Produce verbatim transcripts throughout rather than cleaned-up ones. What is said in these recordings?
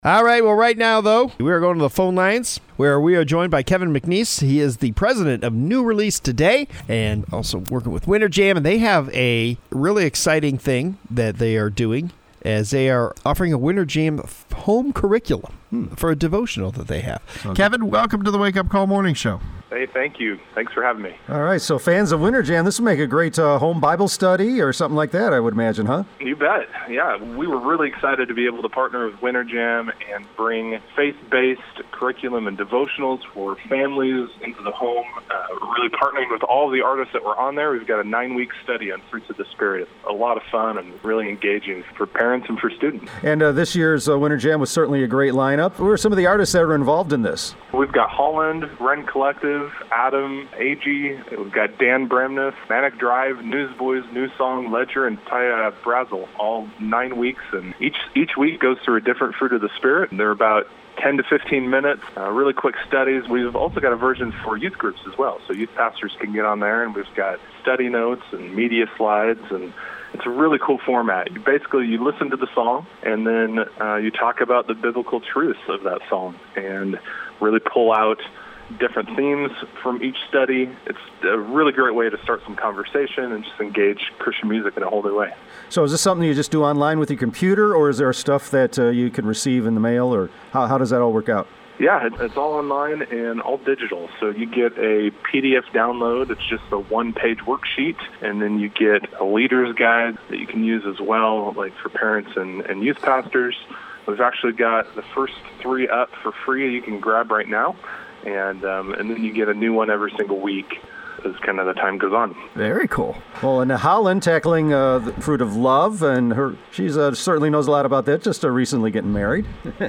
All right, well, right now, though, we are going to the phone lines where we are joined by Kevin McNeese. He is the president of New Release Today and also working with Winter Jam, and they have a really exciting thing that they are doing as they are offering a Winter Jam home curriculum hmm. for a devotional that they have. Okay. Kevin, welcome to the Wake Up Call Morning Show. Hey, thank you. Thanks for having me. All right, so fans of Winter Jam, this would make a great uh, home Bible study or something like that, I would imagine, huh? You bet. Yeah, we were really excited to be able to partner with Winter Jam and bring faith-based curriculum and devotionals for families into the home. Uh, really partnering with all the artists that were on there. We've got a nine-week study on Fruits of the Spirit. A lot of fun and really engaging for parents and for students. And uh, this year's uh, Winter Jam was certainly a great lineup. Who are some of the artists that are involved in this? We've got Holland, Ren Collective, Adam, A G, we've got Dan Bramness, Manic Drive, Newsboys, New Song, Ledger, and Taya Brazel, all nine weeks. And each each week goes through a different fruit of the Spirit. And they're about ten to fifteen minutes, uh, really quick studies. We've also got a version for youth groups as well, so youth pastors can get on there, and we've got study notes and media slides, and it's a really cool format. You basically, you listen to the song, and then uh, you talk about the biblical truths of that song, and really pull out different themes from each study. It's a really great way to start some conversation and just engage Christian music in a whole new way. So is this something you just do online with your computer, or is there stuff that uh, you can receive in the mail, or how, how does that all work out? Yeah, it's all online and all digital. So you get a P D F download. It's just a one-page worksheet, and then you get a leader's guide that you can use as well, like for parents and, and youth pastors. We've actually got the first three up for free you can grab right now. And um, and then you get a new one every single week as kind of the time goes on. Very cool. Well, and Holland tackling uh, the fruit of love, and her she's uh, certainly knows a lot about that, just uh, recently getting married.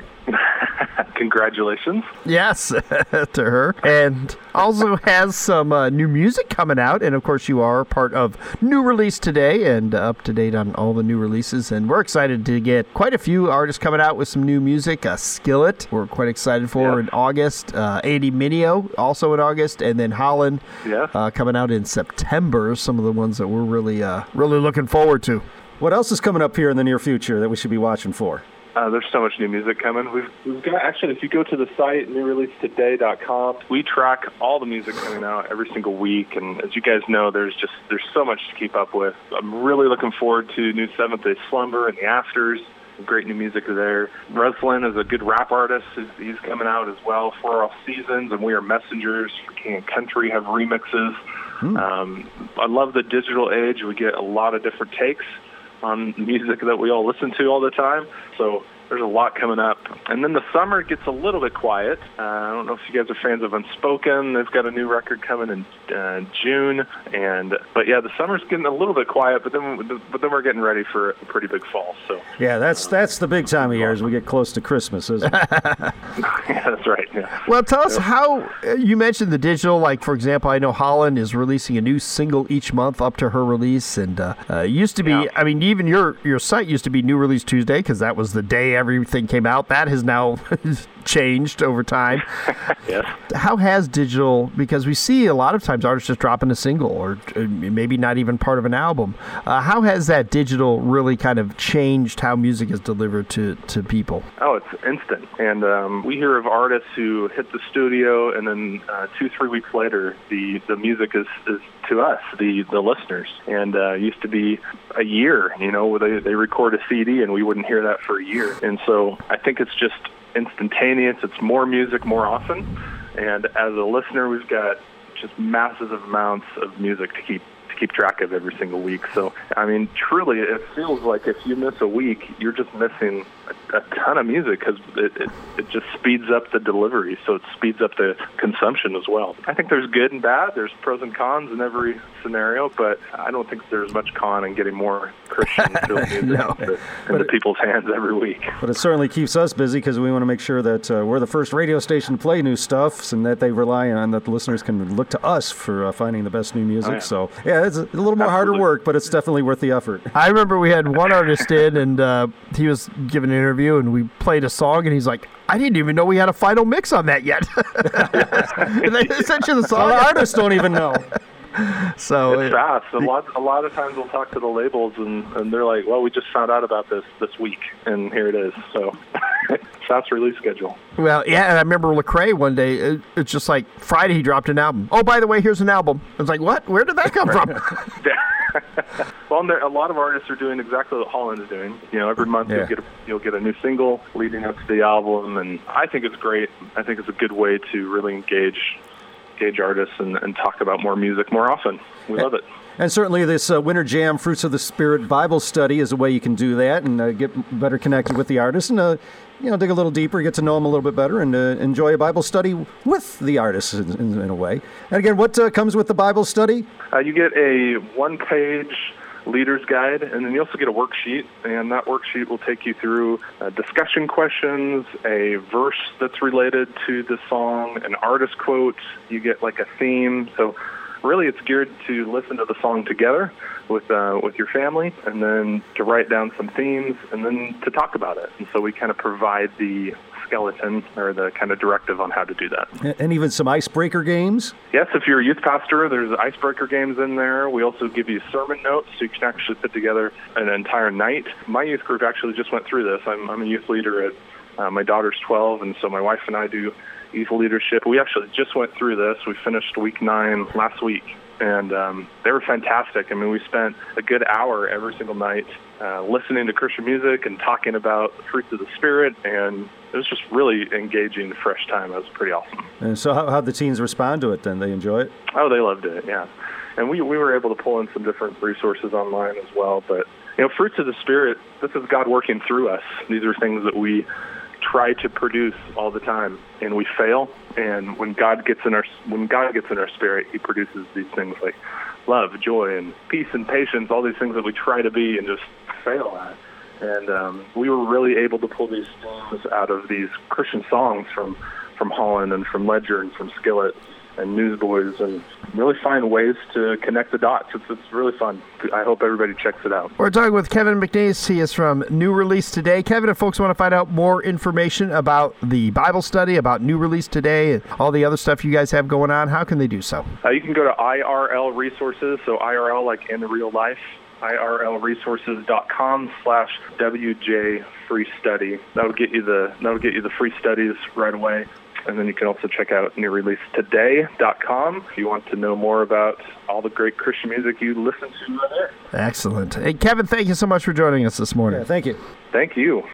Congratulations. Yes, to her. And also has some uh, new music coming out. And, of course, you are part of New Release Today and uh, up to date on all the new releases. And we're excited to get quite a few artists coming out with some new music. Uh, Skillet, we're quite excited for yep. in August. Uh, Andy Mineo, also in August. And then Holland yeah. uh, coming out in September. Some of the ones that we're really, uh, really looking forward to. What else is coming up here in the near future that we should be watching for? Uh, there's so much new music coming. We've, we've got, actually, if you go to the site, new release today dot com, we track all the music coming out every single week. And as you guys know, there's just there's so much to keep up with. I'm really looking forward to new Seventh Day Slumber and the Afters. Great new music there. Breslin is a good rap artist. He's, he's coming out as well. For All Seasons and We Are Messengers for King and Country have remixes. Hmm. Um, I love the digital age. We get a lot of different takes on music that we all listen to all the time. So there's a lot coming up. And then the summer gets a little bit quiet. Uh, I don't know if you guys are fans of Unspoken. They've got a new record coming in uh, June. And But, yeah, the summer's getting a little bit quiet, but then but then we're getting ready for a pretty big fall. So Yeah, that's that's the big time of year as we get close to Christmas, isn't it? Yeah, that's right. Yeah. Well, tell us how, you mentioned the digital, like, for example, I know Holland is releasing a new single each month up to her release. And uh, uh, used to be, yeah. I mean, even your, your site used to be New Release Tuesday because that was the day everything came out. That has now changed over time. Yes. How has digital, because we see a lot of times artists just dropping a single or maybe not even part of an album. Uh, how has that digital really kind of changed how music is delivered to, to people? Oh, it's instant. And um, we hear of artists who hit the studio and then uh, two, three weeks later, the, the music is, is to us, the, the listeners. And uh, used to be a year, you know, where they, they record a C D and we wouldn't hear that for a year. And so I think it's just instantaneous. It's more music more often. And as a listener, we've got just massive amounts of music to keep to keep track of every single week. So, I mean, truly, it feels like if you miss a week, you're just missing a, a ton of music because it, it, it just speeds up the delivery, so it speeds up the consumption as well. I think there's good and bad. There's pros and cons in every scenario, but I don't think there's much con in getting more Christian-filled music no. into, into people's hands every week. But it certainly keeps us busy because we want to make sure that uh, we're the first radio station to play new stuff and that they rely on, that the listeners can look to us for uh, finding the best new music. Oh, yeah. So, yeah, it's a little more Absolutely. harder work, but it's definitely worth the effort. I remember we had one artist in, and uh, he was giving an interview, and we played a song, and he's like, I didn't even know we had a final mix on that yet. And they sent you the song. Well, the artists don't even know. So it's fast. A lot, a lot of times we'll talk to the labels, and, and they're like, well, we just found out about this this week, and here it is. So fast release schedule. Well, yeah, and I remember Lecrae one day, it, it's just like Friday he dropped an album. Oh, by the way, here's an album. I was like, what? Where did that come from? Well, and there, a lot of artists are doing exactly what Holland is doing. You know, every month yeah. you'll get a, you'll get a new single leading up to the album, and I think it's great. I think it's a good way to really engage engage artists and, and talk about more music more often. We love it. And certainly this uh, Winter Jam Fruits of the Spirit Bible study is a way you can do that and uh, get better connected with the artist and uh, you know, dig a little deeper, get to know them a little bit better, and uh, enjoy a Bible study with the artist in, in, in a way. And again, what uh, comes with the Bible study? Uh, you get a one-page leader's guide, and then you also get a worksheet, and that worksheet will take you through uh, discussion questions, a verse that's related to the song, an artist quote. You get like a theme. So really it's geared to listen to the song together with uh, with your family, and then to write down some themes, and then to talk about it. And so we kind of provide the skeleton or the kind of directive on how to do that. And even some icebreaker games? Yes, if you're a youth pastor, there's icebreaker games in there. We also give you sermon notes, so you can actually put together an entire night. My youth group actually just went through this. I'm, I'm a youth leader at, uh, my daughter's twelve, and so my wife and I do youth leadership. We actually just went through this. We finished week nine last week, and um, they were fantastic. I mean, we spent a good hour every single night uh, listening to Christian music and talking about the fruits of the Spirit, and it was just really engaging, fresh time. It was pretty awesome. And so how, how'd the teens respond to it then? They enjoy it? Oh, they loved it, yeah. And we, we were able to pull in some different resources online as well. But, you know, fruits of the Spirit, this is God working through us. These are things that we try to produce all the time, and we fail. And when God gets in our when God gets in our spirit, He produces these things like love, joy, and peace and patience. All these things that we try to be and just fail at. And um, we were really able to pull these themes out of these Christian songs from from Holland and from Ledger and from Skillet and Newsboys, and really find ways to connect the dots. It's, it's really fun. I hope everybody checks it out. We're talking with Kevin McNeese. He is from New Release Today. Kevin, if folks want to find out more information about the Bible study, about New Release Today, and all the other stuff you guys have going on, how can they do so? Uh, you can go to I R L Resources, so I R L like in real life, I R L resources dot com slash W J free study. That would get you the that would get you the free studies right away. And then you can also check out new release today dot com if you want to know more about all the great Christian music you listen to right there. Excellent. Hey, Kevin, thank you so much for joining us this morning. Yeah, thank you. Thank you.